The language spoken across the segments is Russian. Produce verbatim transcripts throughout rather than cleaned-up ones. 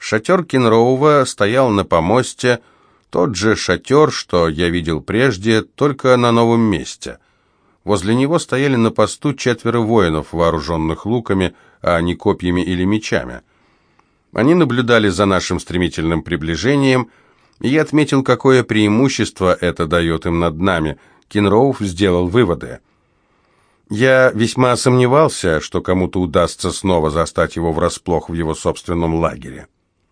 Шатер Кенроува стоял на помосте, тот же шатер, что я видел прежде, только на новом месте. Возле него стояли на посту четверо воинов, вооруженных луками, а не копьями или мечами. Они наблюдали за нашим стремительным приближением, и я отметил, какое преимущество это дает им над нами. Кенроув сделал выводы. Я весьма сомневался, что кому-то удастся снова застать его врасплох в его собственном лагере.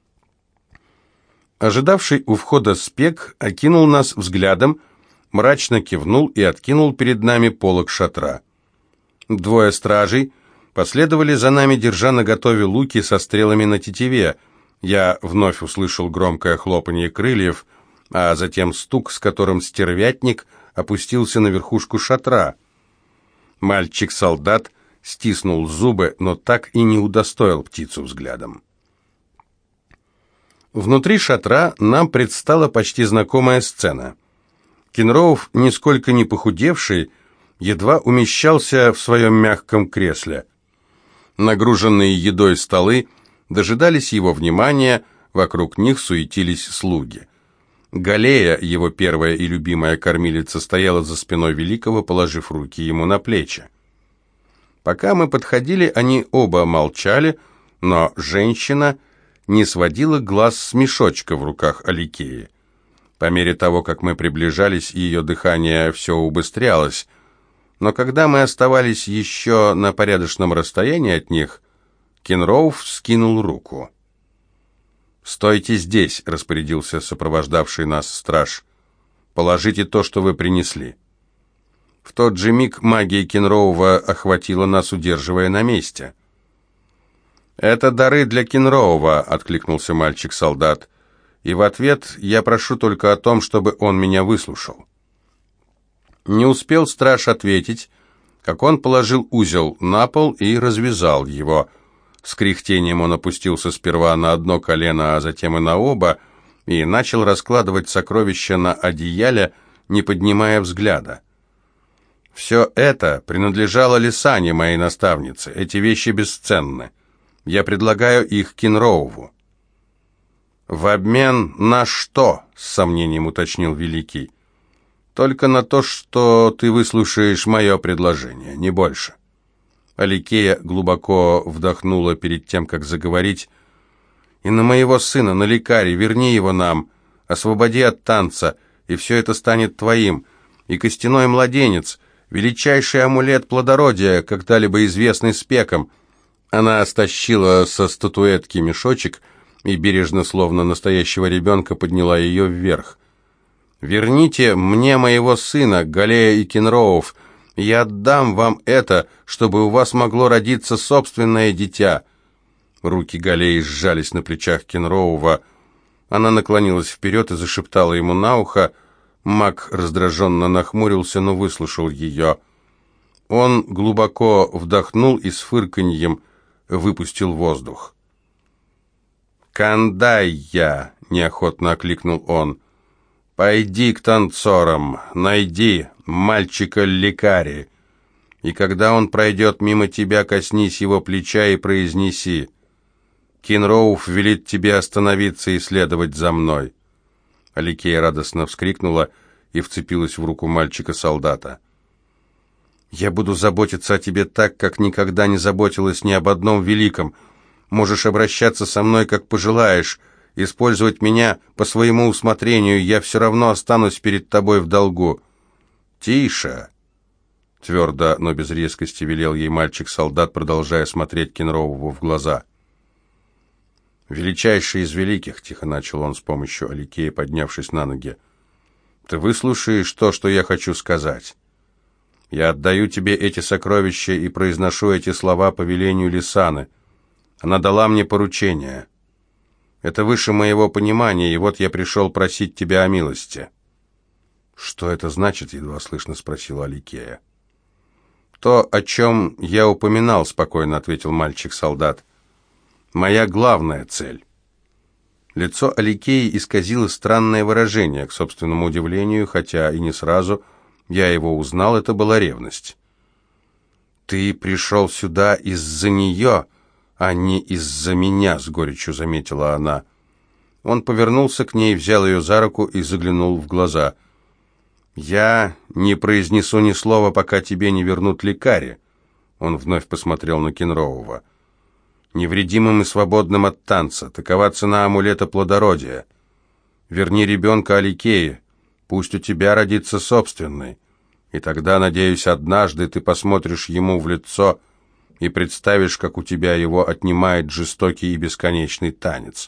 Ожидавший у входа спек окинул нас взглядом, мрачно кивнул и откинул перед нами полог шатра. Двое стражей последовали за нами, держа наготове луки со стрелами на тетиве. Я вновь услышал громкое хлопанье крыльев, а затем стук, с которым стервятник опустился на верхушку шатра. Мальчик-солдат стиснул зубы, но так и не удостоил птицу взглядом. Внутри шатра нам предстала почти знакомая сцена. Кенроув, нисколько не похудевший, едва умещался в своем мягком кресле. Нагруженные едой столы дожидались его внимания, вокруг них суетились слуги. Галея, его первая и любимая кормилица, стояла за спиной Великого, положив руки ему на плечи. Пока мы подходили, они оба молчали, но женщина не сводила глаз с мешочка в руках Аликеи. По мере того, как мы приближались, ее дыхание все убыстрялось, но когда мы оставались еще на порядочном расстоянии от них, Кенроув вскинул руку. «Стойте здесь», — распорядился сопровождавший нас страж. «Положите то, что вы принесли». В тот же миг магия Кенроува охватила нас, удерживая на месте. «Это дары для Кенроува», — откликнулся мальчик-солдат, «и в ответ я прошу только о том, чтобы он меня выслушал». Не успел страж ответить, как он положил узел на пол и развязал его. С кряхтением он опустился сперва на одно колено, а затем и на оба, и начал раскладывать сокровища на одеяле, не поднимая взгляда. «Все это принадлежало Лисане, моей наставнице. Эти вещи бесценны. Я предлагаю их Кенроуву». «В обмен на что?» — с сомнением уточнил Великий. «Только на то, что ты выслушаешь мое предложение, не больше». Аликея глубоко вдохнула перед тем, как заговорить. «И на моего сына, на лекаре, верни его нам, освободи от танца, и все это станет твоим, и костяной младенец, величайший амулет плодородия, когда-либо известный спеком». Она стащила со статуэтки мешочек и бережно, словно настоящего ребенка, подняла ее вверх. «Верните мне моего сына, Галея и Кенроув. Я отдам вам это, чтобы у вас могло родиться собственное дитя». Руки Галеи сжались на плечах Кенроува. Она наклонилась вперед и зашептала ему на ухо. Маг раздраженно нахмурился, но выслушал ее. Он глубоко вдохнул и с фырканьем выпустил воздух. «Кандайя!» — неохотно окликнул он. «Пойди к танцорам, найди мальчика-лекари, и когда он пройдет мимо тебя, коснись его плеча и произнеси: Кенроув велит тебе остановиться и следовать за мной». Аликея радостно вскрикнула и вцепилась в руку мальчика-солдата. «Я буду заботиться о тебе так, как никогда не заботилась ни об одном великом. Можешь обращаться со мной, как пожелаешь, использовать меня по своему усмотрению, я все равно останусь перед тобой в долгу». «Тише!» — твердо, но без резкости велел ей мальчик-солдат, продолжая смотреть Кенроуву в глаза. «Величайший из великих», — тихо начал он с помощью Аликеи, поднявшись на ноги, — «ты выслушаешь то, что я хочу сказать. Я отдаю тебе эти сокровища и произношу эти слова по велению Лисаны. Она дала мне поручение. Это выше моего понимания, и вот я пришел просить тебя о милости». «Что это значит?» — едва слышно спросила Аликея. «То, о чем я упоминал», — спокойно ответил мальчик-солдат. «Моя главная цель». Лицо Аликеи исказило странное выражение, к собственному удивлению, хотя и не сразу. Я его узнал, это была ревность. «Ты пришел сюда из-за нее? «А не из-за меня», — с горечью заметила она. Он повернулся к ней, взял ее за руку и заглянул в глаза. «Я не произнесу ни слова, пока тебе не вернут лекари». Он вновь посмотрел на Кенроува. «Невредимым и свободным от танца. Такова цена амулета плодородия. Верни ребенка Аликее. Пусть у тебя родится собственный. И тогда, надеюсь, однажды ты посмотришь ему в лицо и представишь, как у тебя его отнимает жестокий и бесконечный танец».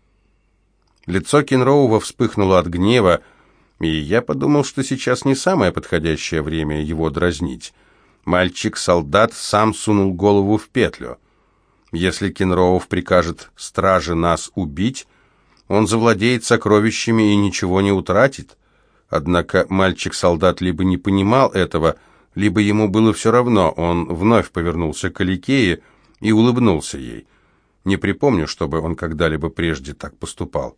Лицо Кенроува вспыхнуло от гнева, и я подумал, что сейчас не самое подходящее время его дразнить. Мальчик-солдат сам сунул голову в петлю. Если Кенроув прикажет страже нас убить, он завладеет сокровищами и ничего не утратит. Однако мальчик-солдат либо не понимал этого, либо ему было все равно. Он вновь повернулся к Аликее и улыбнулся ей. Не припомню, чтобы он когда-либо прежде так поступал.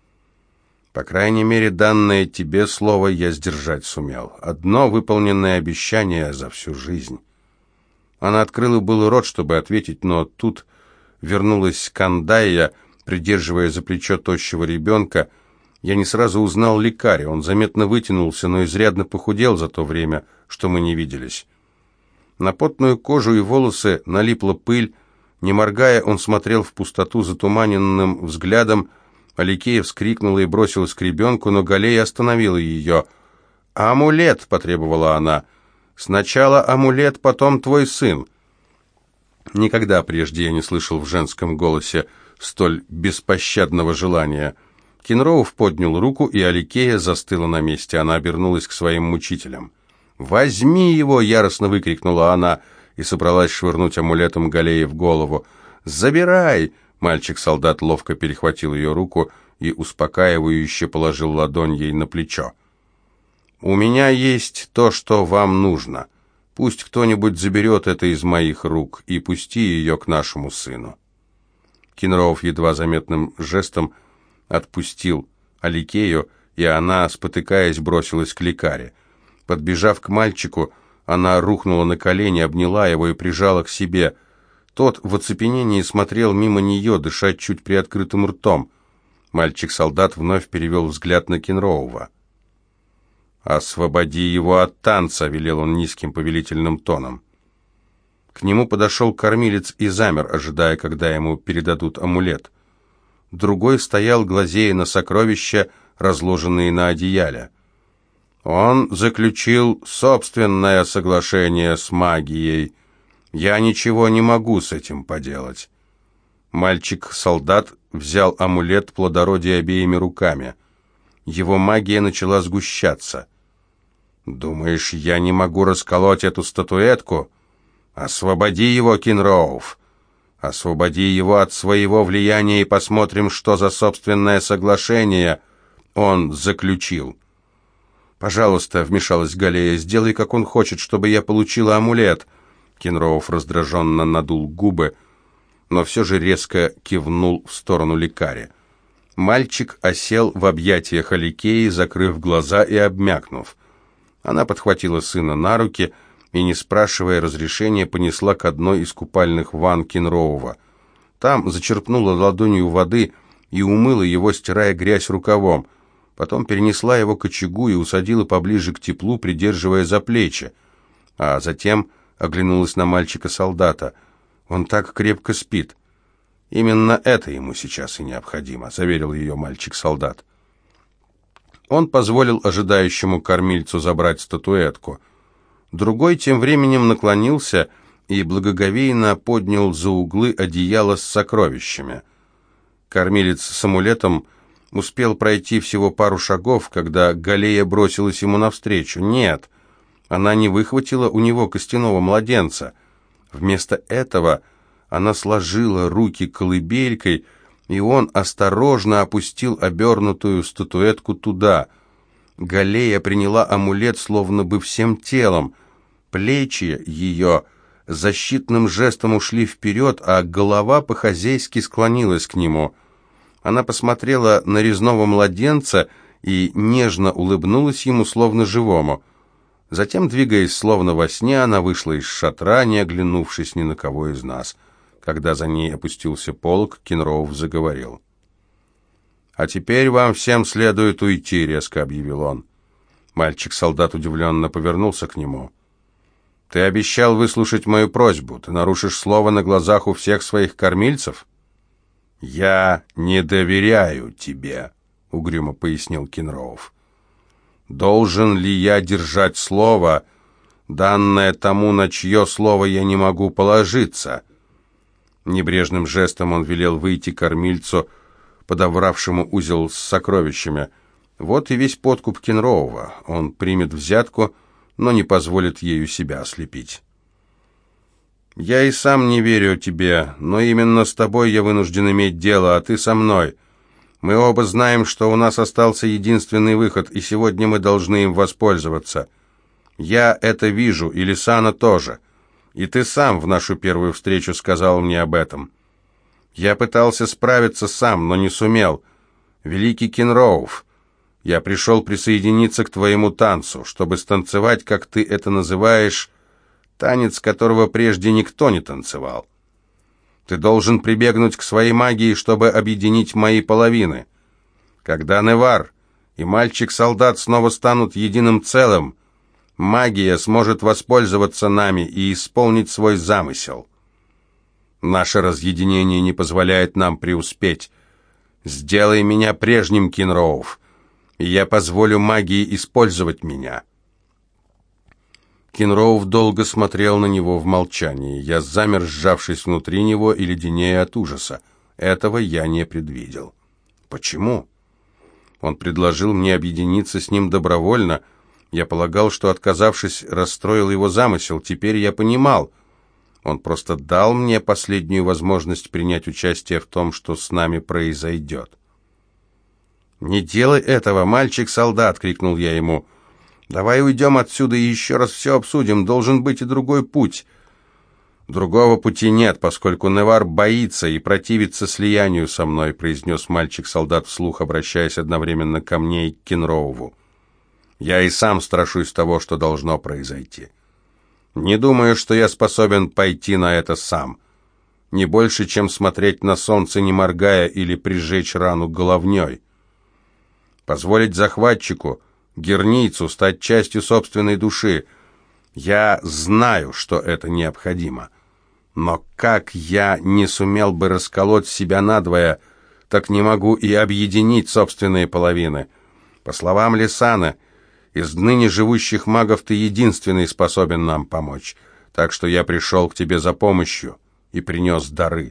«По крайней мере, данное тебе слово я сдержать сумел. Одно выполненное обещание за всю жизнь». Она открыла было рот, чтобы ответить, но тут вернулась Кандайя, придерживая за плечо тощего ребенка. Я не сразу узнал лекаря. Он заметно вытянулся, но изрядно похудел за то время, что мы не виделись. На потную кожу и волосы налипла пыль. Не моргая, он смотрел в пустоту затуманенным взглядом. Аликея вскрикнула и бросилась к ребенку, но Галея остановила ее. «Амулет!» — потребовала она. «Сначала амулет, потом твой сын». Никогда прежде я не слышал в женском голосе столь беспощадного желания. Кенроув поднял руку, и Аликея застыла на месте. Она обернулась к своим мучителям. «Возьми его!» — яростно выкрикнула она и собралась швырнуть амулетом Галее в голову. «Забирай!» — мальчик-солдат ловко перехватил ее руку и успокаивающе положил ладонь ей на плечо. «У меня есть то, что вам нужно. Пусть кто-нибудь заберет это из моих рук и пусти ее к нашему сыну». Кенроув едва заметным жестом отпустил Аликею, и она, спотыкаясь, бросилась к лекаре. Подбежав к мальчику, она рухнула на колени, обняла его и прижала к себе. Тот в оцепенении смотрел мимо нее, дыша чуть приоткрытым ртом. Мальчик-солдат вновь перевел взгляд на Кенроува. «Освободи его от танца», — велел он низким повелительным тоном. К нему подошел кормилец и замер, ожидая, когда ему передадут амулет. Другой стоял, глазея на сокровища, разложенные на одеяле. «Он заключил собственное соглашение с магией. Я ничего не могу с этим поделать». Мальчик-солдат взял амулет плодородия обеими руками. Его магия начала сгущаться. «Думаешь, я не могу расколоть эту статуэтку? Освободи его, Кенроув. Освободи его от своего влияния и посмотрим, что за собственное соглашение он заключил». «Пожалуйста», — вмешалась Галея, — «сделай, как он хочет, чтобы я получила амулет». Кенроув раздраженно надул губы, но все же резко кивнул в сторону лекаря. Мальчик осел в объятиях Аликеи, закрыв глаза и обмякнув. Она подхватила сына на руки и, не спрашивая разрешения, понесла к одной из купальных ванн Кенроува. Там зачерпнула ладонью воды и умыла его, стирая грязь рукавом. Потом перенесла его к очагу и усадила поближе к теплу, придерживая за плечи. А затем оглянулась на мальчика-солдата. «Он так крепко спит». «Именно это ему сейчас и необходимо», — заверил ее мальчик-солдат. Он позволил ожидающему кормильцу забрать статуэтку. Другой тем временем наклонился и благоговейно поднял за углы одеяло с сокровищами. Кормилец с амулетом успел пройти всего пару шагов, когда Галея бросилась ему навстречу. Нет, она не выхватила у него костяного младенца. Вместо этого она сложила руки колыбелькой, и он осторожно опустил обернутую статуэтку туда. Галея приняла амулет словно бы всем телом. Плечи ее защитным жестом ушли вперед, а голова по-хозяйски склонилась к нему. Она посмотрела на резного младенца и нежно улыбнулась ему, словно живому. Затем, двигаясь словно во сне, она вышла из шатра, не оглянувшись ни на кого из нас. Когда за ней опустился полог, Кенроуф заговорил. «А теперь вам всем следует уйти», — резко объявил он. Мальчик-солдат удивленно повернулся к нему. «Ты обещал выслушать мою просьбу. Ты нарушишь слово на глазах у всех своих кормильцев?» «Я не доверяю тебе», — угрюмо пояснил Кенроуф. «Должен ли я держать слово, данное тому, на чье слово я не могу положиться?» Небрежным жестом он велел выйти кормильцу, подобравшему узел с сокровищами. Вот и весь подкуп Кенроува. Он примет взятку, но не позволит ею себя ослепить. «Я и сам не верю тебе, но именно с тобой я вынужден иметь дело, а ты со мной. Мы оба знаем, что у нас остался единственный выход, и сегодня мы должны им воспользоваться. Я это вижу, и Лисана тоже. И ты сам в нашу первую встречу сказал мне об этом. Я пытался справиться сам, но не сумел. Великий Кенроуф, я пришел присоединиться к твоему танцу, чтобы станцевать, как ты это называешь, танец, которого прежде никто не танцевал. Ты должен прибегнуть к своей магии, чтобы объединить мои половины. Когда Невар и мальчик-солдат снова станут единым целым, магия сможет воспользоваться нами и исполнить свой замысел. Наше разъединение не позволяет нам преуспеть. Сделай меня прежним, Кенроуф, и я позволю магии использовать меня». Кенроуф долго смотрел на него в молчании. Я замер, сжавшись внутри него и леденея от ужаса. Этого я не предвидел. Почему? Он предложил мне объединиться с ним добровольно. Я полагал, что, отказавшись, расстроил его замысел. Теперь я понимал. Он просто дал мне последнюю возможность принять участие в том, что с нами произойдет. «Не делай этого, мальчик-солдат!» — крикнул я ему. «Давай уйдем отсюда и еще раз все обсудим. Должен быть и другой путь». «Другого пути нет, поскольку Невар боится и противится слиянию со мной», — произнес мальчик-солдат вслух, обращаясь одновременно ко мне и к Кенроуву. «Я и сам страшусь того, что должно произойти. Не думаю, что я способен пойти на это сам. Не больше, чем смотреть на солнце, не моргая, или прижечь рану головней. Позволить захватчику, герницу, стать частью собственной души. Я знаю, что это необходимо. Но как я не сумел бы расколоть себя надвое, так не могу и объединить собственные половины. По словам Лисаны, из ныне живущих магов ты единственный способен нам помочь, так что я пришел к тебе за помощью и принес дары».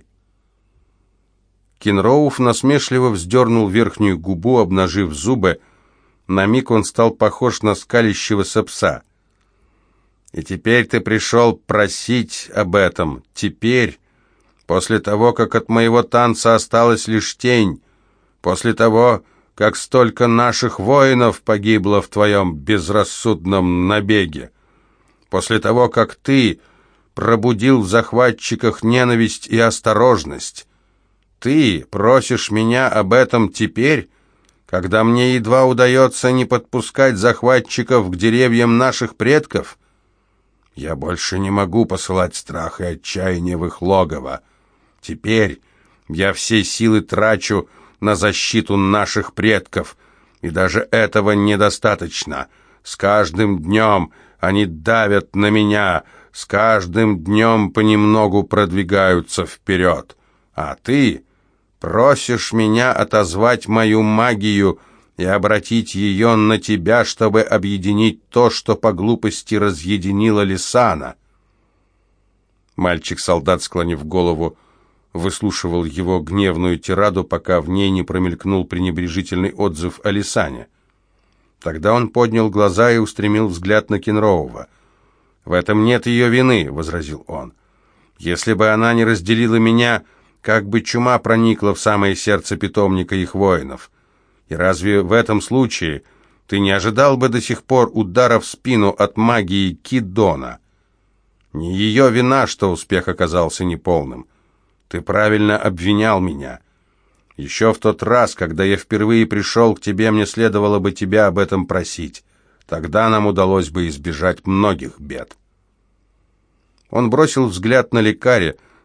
Кенроуф насмешливо вздернул верхнюю губу, обнажив зубы. На миг он стал похож на скалящегося пса. «И теперь ты пришел просить об этом. Теперь, после того, как от моего танца осталась лишь тень, после того, как столько наших воинов погибло в твоем безрассудном набеге, после того, как ты пробудил в захватчиках ненависть и осторожность, ты просишь меня об этом теперь, когда мне едва удается не подпускать захватчиков к деревьям наших предков? Я больше не могу посылать страх и отчаяние в их логово. Теперь я все силы трачу на защиту наших предков, и даже этого недостаточно. С каждым днем они давят на меня, с каждым днем понемногу продвигаются вперед. А ты просишь меня отозвать мою магию и обратить ее на тебя, чтобы объединить то, что по глупости разъединила Лисана». Мальчик-солдат, склонив голову, выслушивал его гневную тираду, пока в ней не промелькнул пренебрежительный отзыв о Лисане. Тогда он поднял глаза и устремил взгляд на Кенроува. «В этом нет ее вины», — возразил он. «Если бы она не разделила меня, как бы чума проникла в самое сердце питомника их воинов. И разве в этом случае ты не ожидал бы до сих пор удара в спину от магии Кидона? Не ее вина, что успех оказался неполным. Ты правильно обвинял меня. Еще в тот раз, когда я впервые пришел к тебе, мне следовало бы тебя об этом просить. Тогда нам удалось бы избежать многих бед». Он бросил взгляд на лекаря,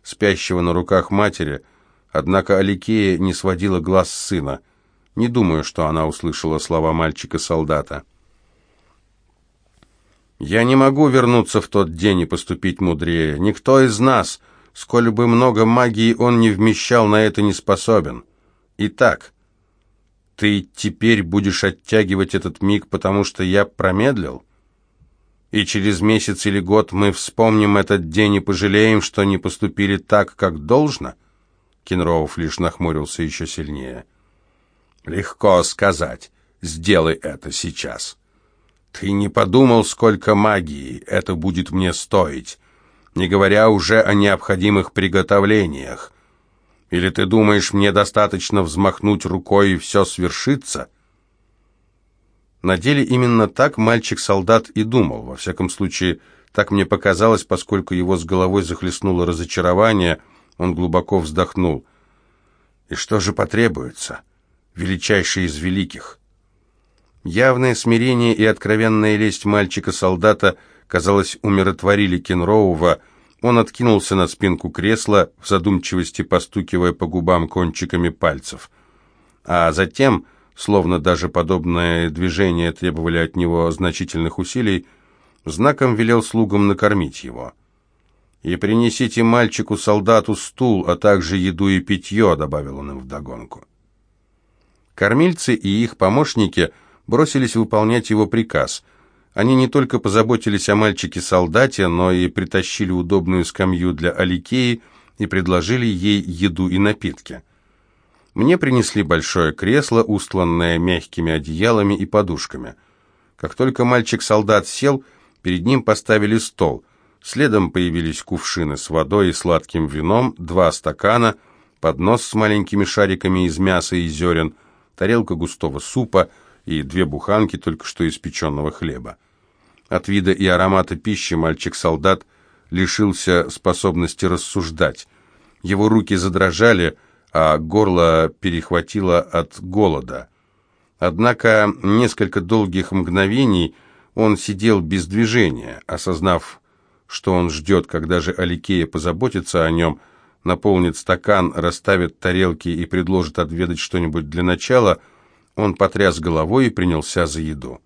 спящего на руках матери, однако Аликея не сводила глаз с сына. Не думаю, что она услышала слова мальчика-солдата. «Я не могу вернуться в тот день и поступить мудрее. Никто из нас, сколь бы много магии он не вмещал, на это не способен. Итак, ты теперь будешь оттягивать этот миг, потому что я промедлил? И через месяц или год мы вспомним этот день и пожалеем, что не поступили так, как должно?» Кенроуф лишь нахмурился еще сильнее. «Легко сказать. Сделай это сейчас. Ты не подумал, сколько магии это будет мне стоить, не говоря уже о необходимых приготовлениях. Или ты думаешь, мне достаточно взмахнуть рукой и все свершится?» На деле именно так мальчик-солдат и думал. Во всяком случае, так мне показалось, поскольку его с головой захлестнуло разочарование, он глубоко вздохнул. «И что же потребуется? Величайший из великих». Явное смирение и откровенная лесть мальчика-солдата, казалось, умиротворили Кенроува. Он откинулся на спинку кресла, в задумчивости постукивая по губам кончиками пальцев. А затем, словно даже подобные движения требовали от него значительных усилий, знаком велел слугам накормить его. «И принесите мальчику-солдату стул, а также еду и питье», — добавил он им вдогонку. Кормильцы и их помощники бросились выполнять его приказ. Они не только позаботились о мальчике-солдате, но и притащили удобную скамью для Аликеи и предложили ей еду и напитки. Мне принесли большое кресло, устланное мягкими одеялами и подушками. Как только мальчик-солдат сел, перед ним поставили стол. Следом появились кувшины с водой и сладким вином, два стакана, поднос с маленькими шариками из мяса и зерен, тарелка густого супа и две буханки только что испеченного хлеба. От вида и аромата пищи мальчик-солдат лишился способности рассуждать. Его руки задрожали, а горло перехватило от голода. Однако несколько долгих мгновений он сидел без движения, осознав, что он ждет, когда же Аликея позаботится о нем, наполнит стакан, расставит тарелки и предложит отведать что-нибудь для начала. Он потряс головой и принялся за еду.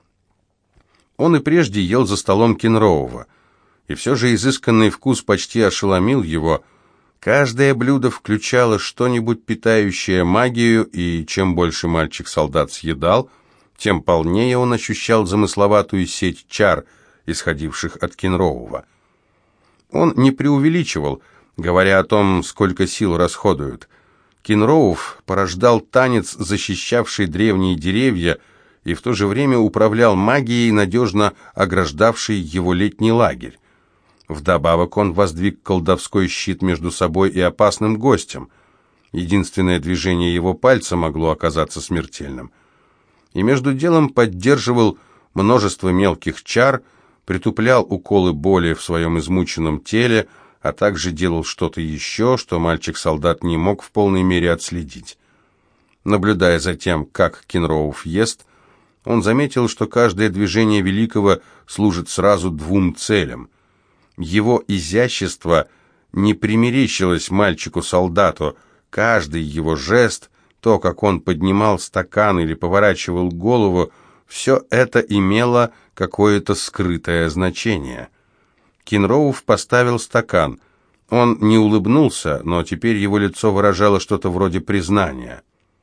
Он и прежде ел за столом Кенроува, и все же изысканный вкус почти ошеломил его. Каждое блюдо включало что-нибудь питающее магию, и чем больше мальчик-солдат съедал, тем полнее он ощущал замысловатую сеть чар, исходивших от Кенроува. Он не преувеличивал, говоря о том, сколько сил расходуют. Кенроув порождал танец, защищавший древние деревья, и в то же время управлял магией, надежно ограждавшей его летний лагерь. Вдобавок он воздвиг колдовской щит между собой и опасным гостем. Единственное движение его пальца могло оказаться смертельным. И между делом поддерживал множество мелких чар, притуплял уколы боли в своем измученном теле, а также делал что-то еще, что мальчик-солдат не мог в полной мере отследить. Наблюдая за тем, как Кенроув ест, он заметил, что каждое движение великого служит сразу двум целям. Его изящество не примерещилось мальчику-солдату, каждый его жест, то, как он поднимал стакан или поворачивал голову, все это имело какое-то скрытое значение. Кенроув поставил стакан. Он не улыбнулся, но теперь его лицо выражало что-то вроде признания.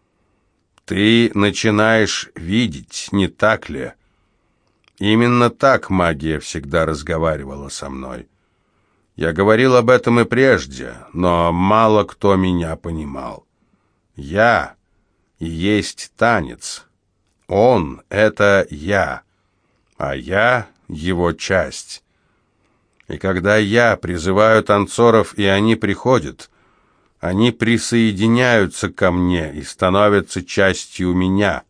«Ты начинаешь видеть, не так ли? Именно так магия всегда разговаривала со мной. Я говорил об этом и прежде, но мало кто меня понимал. Я и есть танец. Он — это я, а я — его часть. И когда я призываю танцоров, и они приходят, они присоединяются ко мне и становятся частью меня.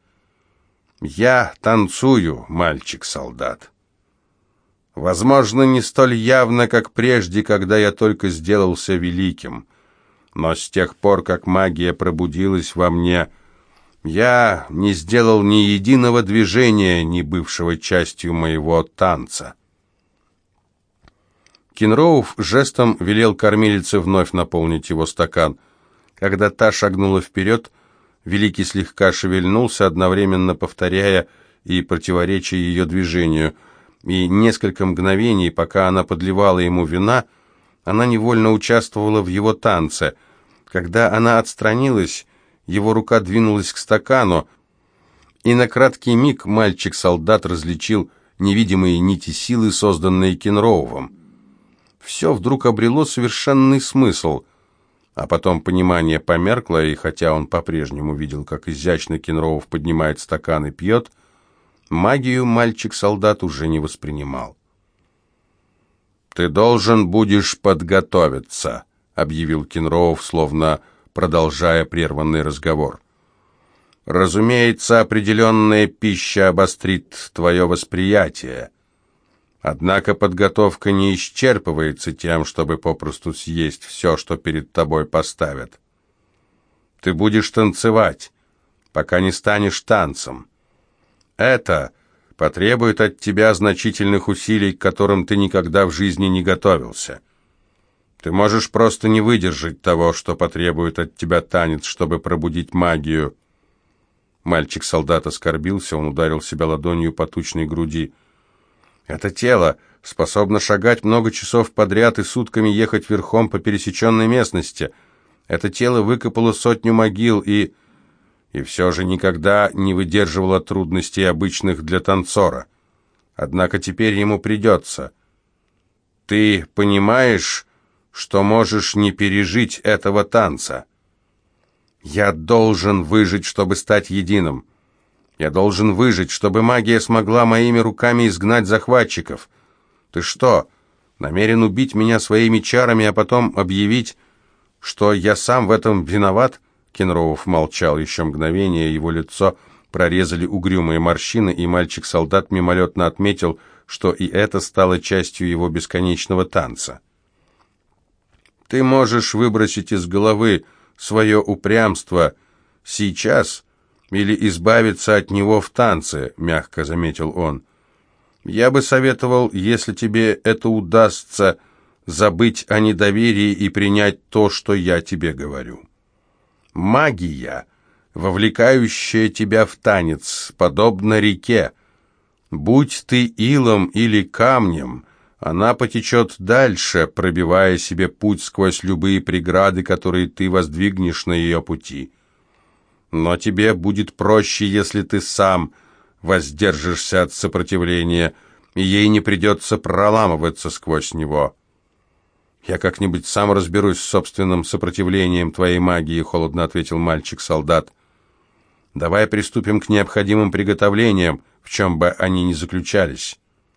Я танцую, мальчик-солдат. Возможно, не столь явно, как прежде, когда я только сделался великим, но с тех пор, как магия пробудилась во мне, я не сделал ни единого движения, не бывшего частью моего танца. Кенроуф жестом велел кормилице вновь наполнить его стакан. Когда та шагнула вперед, Великий слегка шевельнулся, одновременно повторяя и противоречия ее движению, и несколько мгновений, пока она подливала ему вина, она невольно участвовала в его танце. Когда она отстранилась, его рука двинулась к стакану, и на краткий миг мальчик-солдат различил невидимые нити силы, созданные Кенроувом. Все вдруг обрело совершенный смысл, а потом понимание померкло, и хотя он по-прежнему видел, как изящно Кенроув поднимает стакан и пьет, магию мальчик-солдат уже не воспринимал. «Ты должен будешь подготовиться», — объявил Кенроув, словно продолжая прерванный разговор. «Разумеется, определенная пища обострит твое восприятие. Однако подготовка не исчерпывается тем, чтобы попросту съесть все, что перед тобой поставят. Ты будешь танцевать, пока не станешь танцем. Это потребует от тебя значительных усилий, к которым ты никогда в жизни не готовился. Ты можешь просто не выдержать того, что потребует от тебя танец, чтобы пробудить магию». Мальчик-солдат оскорбился, он ударил себя ладонью по тучной груди. «Это тело способно шагать много часов подряд и сутками ехать верхом по пересеченной местности. Это тело выкопало сотню могил и... и все же никогда не выдерживало трудностей, обычных для танцора. Однако теперь ему придется. Ты понимаешь, что можешь не пережить этого танца? Я должен выжить, чтобы стать единым. Я должен выжить, чтобы магия смогла моими руками изгнать захватчиков. Ты что, намерен убить меня своими чарами, а потом объявить, что я сам в этом виноват?» Кенроув молчал еще мгновение, его лицо прорезали угрюмые морщины, и мальчик-солдат мимолетно отметил, что и это стало частью его бесконечного танца. «Ты можешь выбросить из головы свое упрямство сейчас или избавиться от него в танце», — мягко заметил он. «Я бы советовал, если тебе это удастся, забыть о недоверии и принять то, что я тебе говорю. Магия, вовлекающая тебя в танец, подобна реке. Будь ты илом или камнем, она потечет дальше, пробивая себе путь сквозь любые преграды, которые ты воздвигнешь на ее пути. Но тебе будет проще, если ты сам воздержишься от сопротивления, и ей не придется проламываться сквозь него». «Я как-нибудь сам разберусь с собственным сопротивлением твоей магии», — холодно ответил мальчик-солдат. «Давай приступим к необходимым приготовлениям, в чем бы они ни заключались».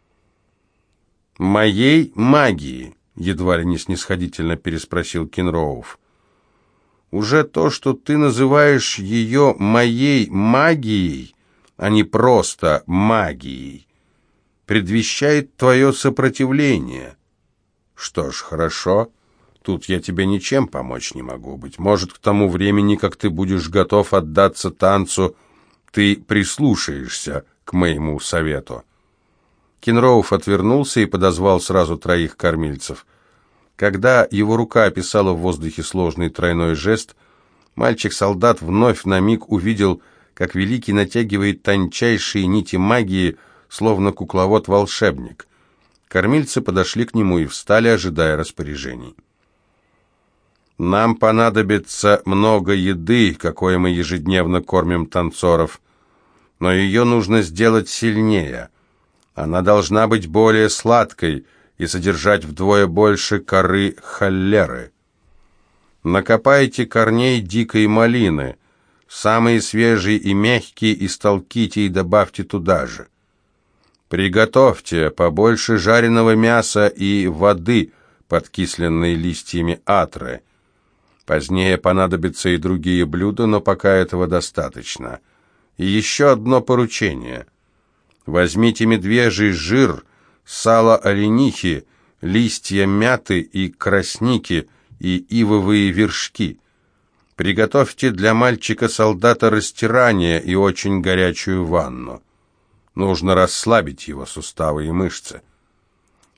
«Моей магии?» — едва ли не снисходительно переспросил Кенроув. «Уже то, что ты называешь ее моей магией, а не просто магией, предвещает твое сопротивление. Что ж, хорошо, тут я тебе ничем помочь не могу. Быть может, к тому времени, как ты будешь готов отдаться танцу, ты прислушаешься к моему совету». Кенроув отвернулся и подозвал сразу троих кормильцев. Когда его рука описала в воздухе сложный тройной жест, мальчик-солдат вновь на миг увидел, как Великий натягивает тончайшие нити магии, словно кукловод-волшебник. Кормильцы подошли к нему и встали, ожидая распоряжений. «Нам понадобится много еды, какой мы ежедневно кормим танцоров, но ее нужно сделать сильнее. Она должна быть более сладкой и содержать вдвое больше коры холлеры. Накопайте корней дикой малины, самые свежие и мягкие, истолките и добавьте туда же. Приготовьте побольше жареного мяса и воды, подкисленной листьями атры. Позднее понадобятся и другие блюда, но пока этого достаточно. И еще одно поручение. Возьмите медвежий жир, сало оленихи, листья мяты и красники и ивовые вершки. Приготовьте для мальчика-солдата растирание и очень горячую ванну. Нужно расслабить его суставы и мышцы.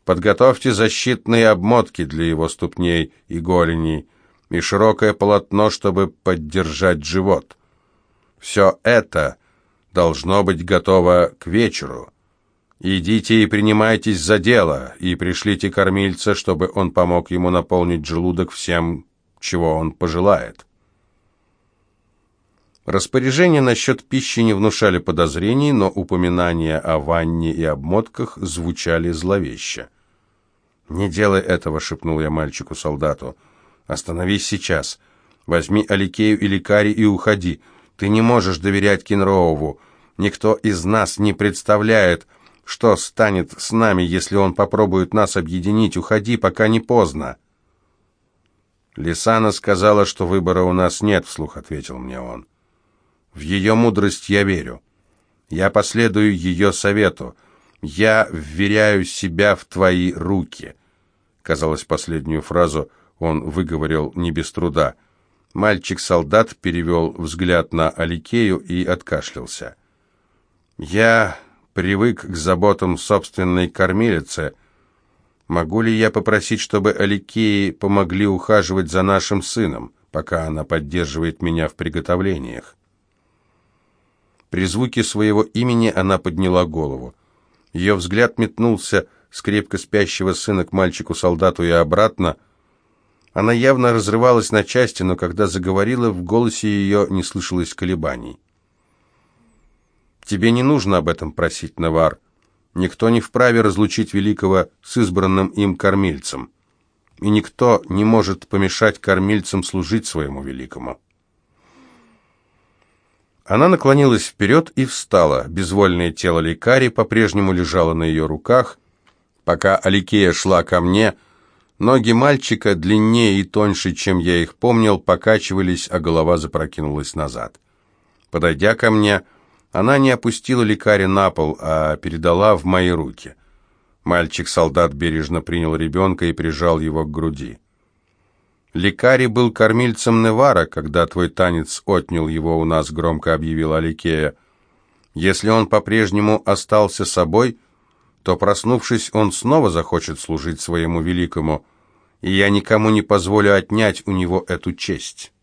Подготовьте защитные обмотки для его ступней и голеней и широкое полотно, чтобы поддержать живот. Все это должно быть готово к вечеру. Идите и принимайтесь за дело, и пришлите кормильца, чтобы он помог ему наполнить желудок всем, чего он пожелает». Распоряжения насчет пищи не внушали подозрений, но упоминания о ванне и обмотках звучали зловеще. «Не делай этого», — шепнул я мальчику-солдату. «Остановись сейчас. Возьми Аликею и Лекари и уходи. Ты не можешь доверять Кенроуву. Никто из нас не представляет, что станет с нами, если он попробует нас объединить. Уходи, пока не поздно». «Лисана сказала, что выбора у нас нет», — вслух ответил мне он. «В ее мудрость я верю. Я последую ее совету. Я вверяю себя в твои руки». Казалось, последнюю фразу он выговорил не без труда. Мальчик-солдат перевел взгляд на Аликею и откашлялся. «Я привык к заботам собственной кормилицы. Могу ли я попросить, чтобы Аликеи помогли ухаживать за нашим сыном, пока она поддерживает меня в приготовлениях?» При звуке своего имени она подняла голову. Ее взгляд метнулся с крепко спящего сына к мальчику-солдату и обратно. Она явно разрывалась на части, но когда заговорила, в голосе ее не слышалось колебаний. «Тебе не нужно об этом просить, Невар. Никто не вправе разлучить великого с избранным им кормильцем. И никто не может помешать кормильцам служить своему великому». Она наклонилась вперед и встала. Безвольное тело Лекари по-прежнему лежало на ее руках. Пока Аликея шла ко мне, ноги мальчика, длиннее и тоньше, чем я их помнил, покачивались, а голова запрокинулась назад. Подойдя ко мне, она не опустила Лекари на пол, а передала в мои руки. Мальчик-солдат бережно принял ребенка и прижал его к груди. «Лекари был кормильцем Невара, когда твой танец отнял его у нас», — громко объявил Аликея. «Если он по-прежнему остался собой, то, проснувшись, он снова захочет служить своему великому, и я никому не позволю отнять у него эту честь».